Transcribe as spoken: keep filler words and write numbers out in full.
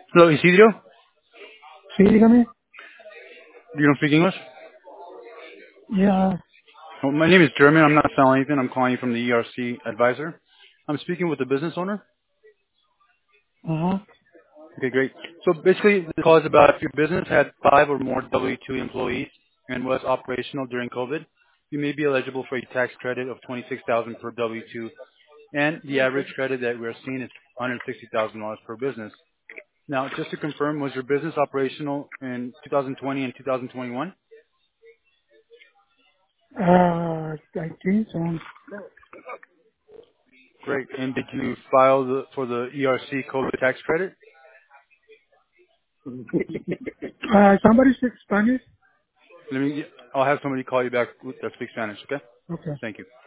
Hello, Isidro. Sí, dígame. You don't speak English? Ya, Well, my name is German. I'm not selling anything. I'm calling you from the E R C advisor. I'm speaking with the business owner. ajá. Okay, great. So basically, the call is about if your business had five or more W two employees and was operational during COVID, you may be eligible for a tax credit of twenty-six thousand dollars per W two, and the average credit that we're seeing is one hundred sixty thousand dollars per business. Now, just to confirm, was your business operational in two thousand twenty and two thousand twenty-one? Uh, I think so. Great. And did you file the, for the E R C COVID tax credit? Uh, somebody speak Spanish? Let me. I'll have somebody call you back that speaks Spanish. Okay. Okay. Thank you.